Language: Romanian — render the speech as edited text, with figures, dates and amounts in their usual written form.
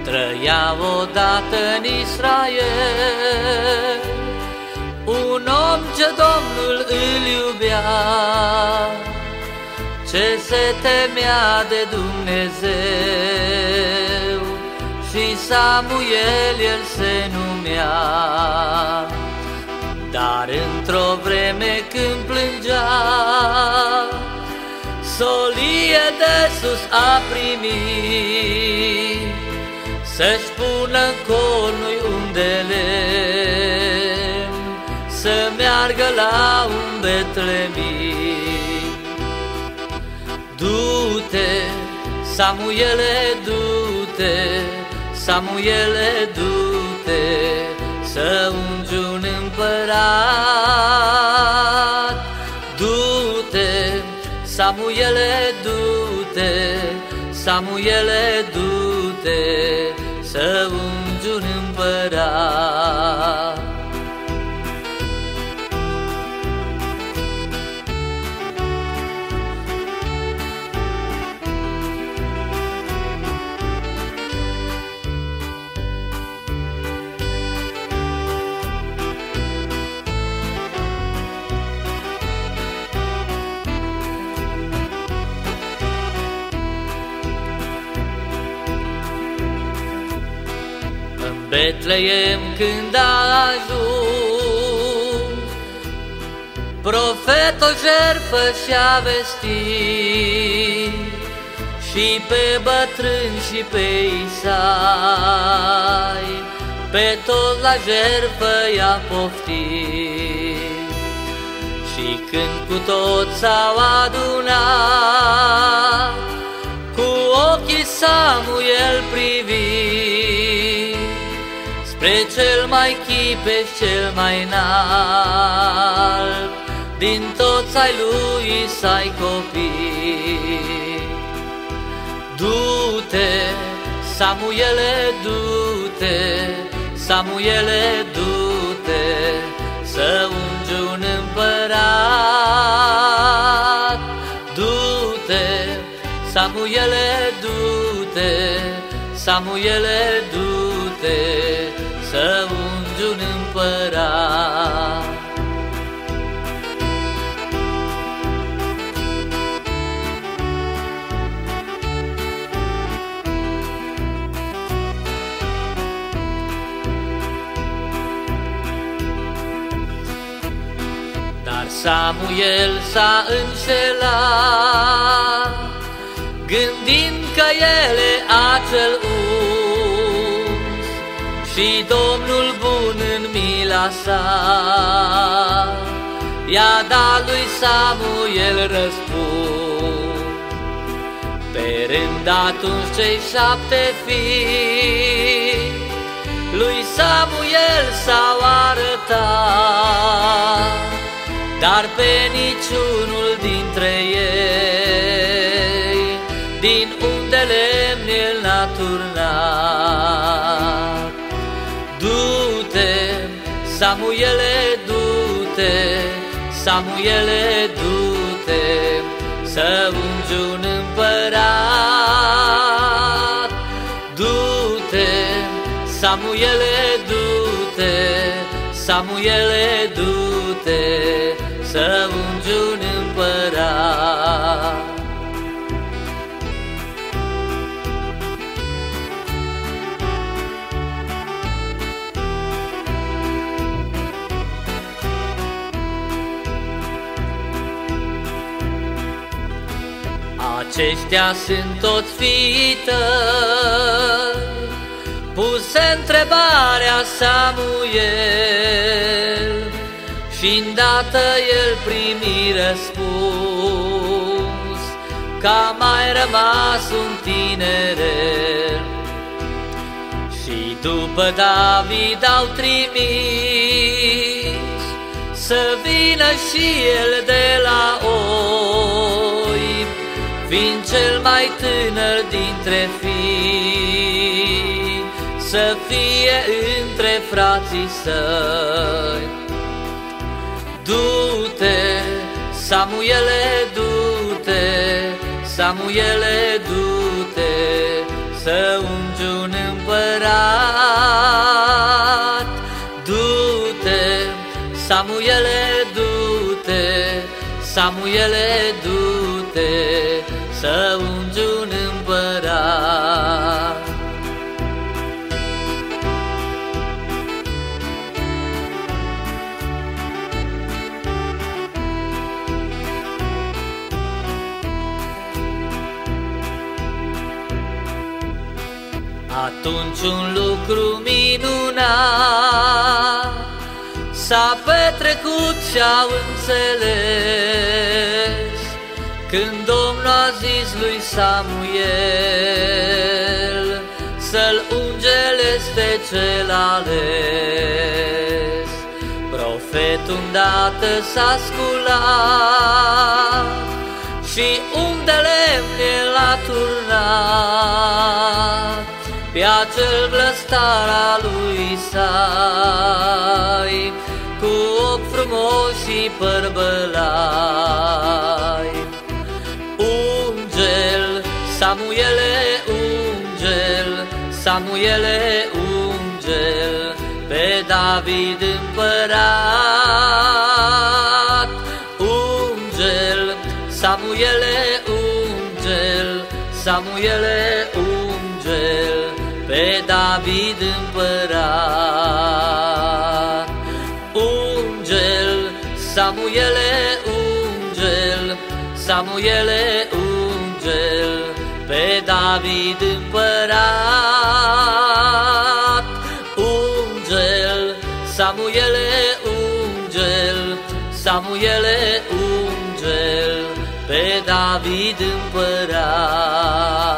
Trăia odată în Israel un om ce Domnul îl iubea, ce se temea de Dumnezeu, și Samuel el se numea. Dar într-o vreme când plângea, solie de sus a primit, să-și pună în cornul un de lemn, să meargă la un Betlemit. Du-te, Samuele, du-te, Samuele, du-te, să ungi un împărat. Du-te, Samuele, du-te, Samuele, du-te, să ungi un împărat. Betleem când a ajuns, profet o jertfă și-a vestit, și pe bătrâni și pe Isai, pe toți la jertfă i-a poftit. Și când cu toți s-au adunat, cu ochii Samuel privi, spre cel mai chipeș, cel mai înalt, din toți ai lui Isai copii. Du-te, Samuele, du-te, Samuele, du-te, să ungi un împărat. Du-te, Samuele, du-te, Samuele, du-te, să ungi un împărat. Dar Samuel s-a înșelat, gândind că el e acel uns, și Domnul bun în mila sa i-a dat lui Samuel răspuns. Pe rând atunci cei 7 fii lui Samuel s-au arătat, dar pe niciunul dintre ei din unde lemn el n-a turnat. Du-te, Samuele, du-te, Samuele, du-te, să ungi un împărat. Du-te, Samuele, du-te, Samuele, du-te, să ungi un împărat. Aceștia sunt toți fiii tăi, puse întrebarea Samuel, și îndată el primi răspuns, că a mai rămas un tineret. Și după David au trimis să vină și el de la oi, fiind cel mai tânăr dintre fii, să fie între frații săi. Du-te, Samuele, du-te, Samuele, du-te, să ungi un împărat. Du-te, Samuele, du-te, Samuele, du-te, să ungi un împărat. Atunci un lucru minunat s-a petrecut și-au înțeles, când Domnul a zis lui Samuel să-l ungele este cel ales. Profetul îndată s-a sculat și unghi de lemn el a turnat pe acel vlăstar al lui Isai, cu ochi frumoși și păr bălai. Unge-l, Samuele, unge-l, Samuele, unge-l, pe David împărat. Unge-l, Samuele, unge-l, Samuele, unge-l, pe David împărat. Unge-l, Samuele, unge-l, Samuele, unge-l, pe David împărat. Unge-l, Samuele, unge-l, Samuele, unge-l, pe David împărat.